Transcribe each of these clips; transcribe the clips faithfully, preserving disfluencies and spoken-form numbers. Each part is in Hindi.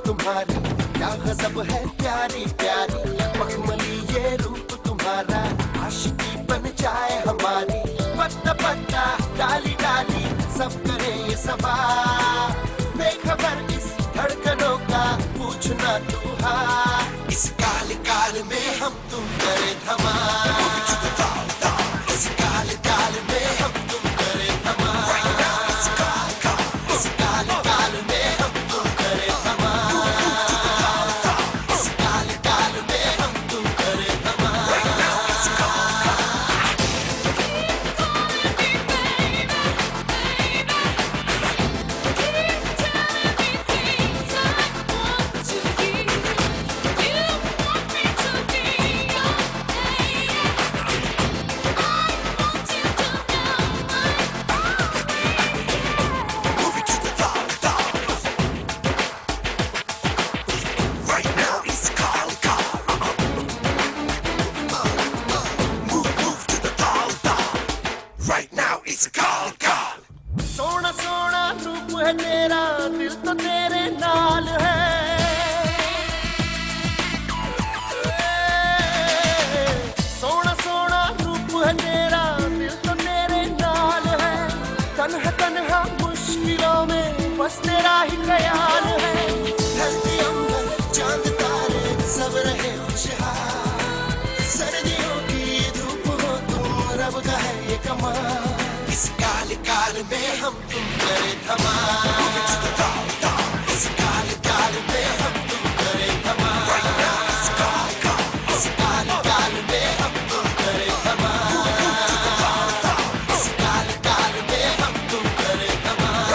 तुम्हारी, क्या गजब है प्यारी प्यारी, मखमली ये रूप तुम्हारा, आशिकी बन जाए हमारी, पत्ता पत्ता डाली डाली सब करे ये सवार, बेखबर इस धड़कनों का पूछना तू हाल, इस काले काल में हम तुम करे धमाल, इस काले काल में हम तुम करे धमाल, इस काले काल में हम तुम करे धमाल, इस काले काल में हम तुम करे धमाल। सोना सोना रूप है तेरा, दिल तो तेरे नाल है, सोना सोना रूप है तेरा, दिल तो तेरे नाल है, तन्हा तन्हा मुश्किलों में बस तेरा ही ख्याल है, धरती अंबर चांद तारे सब रहे खुशहाल, सर्दियों की धूप हो तुम, रब का है ये कमाल, इस काले काल में हम तुम करे धमाल, इस काले काल में हम तुम करे धमाल, इस काले काल में हम तुम करे धमाल, इस काले काल में हम तुम करे धमाल।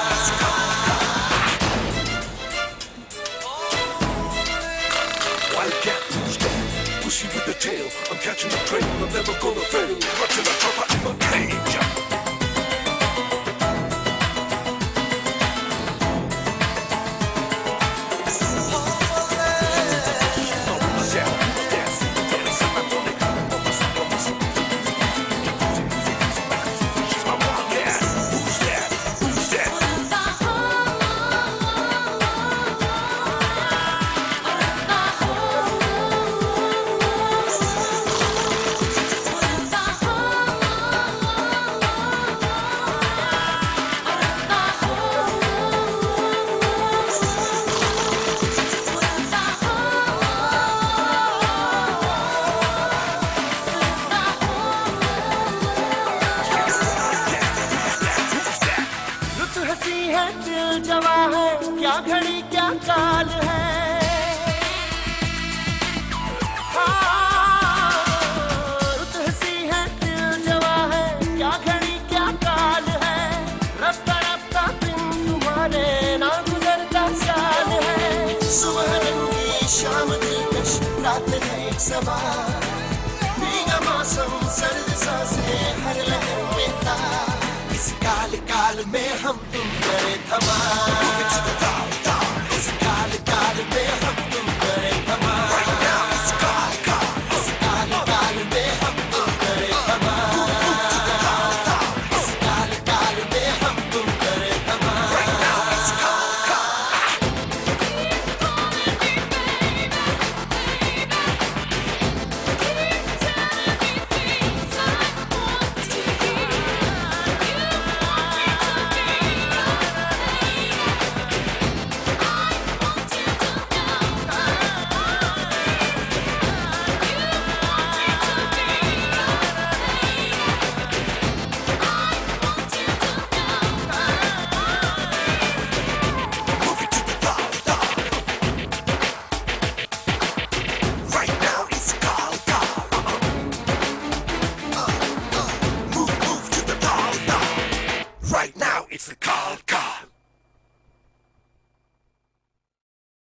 Wildcat, who's that? Pushy with the tail, I'm catching the trail, I'm never gonna fail, watching the top of my cage. दिल जवा है, क्या घड़ी क्या काल है, हाँ, रुत हंसी है दिल जवा है, क्या घड़ी क्या काल है, रफ्ता रफ्ता दिन तुम्हारे ना गुजरता साल है, सुबह रंगी शाम दिलकश रात है एक सवार, भीगा मौसम सर्द सांसें हर लहर में तार, इस काल काल में हम तुम करे धमाल।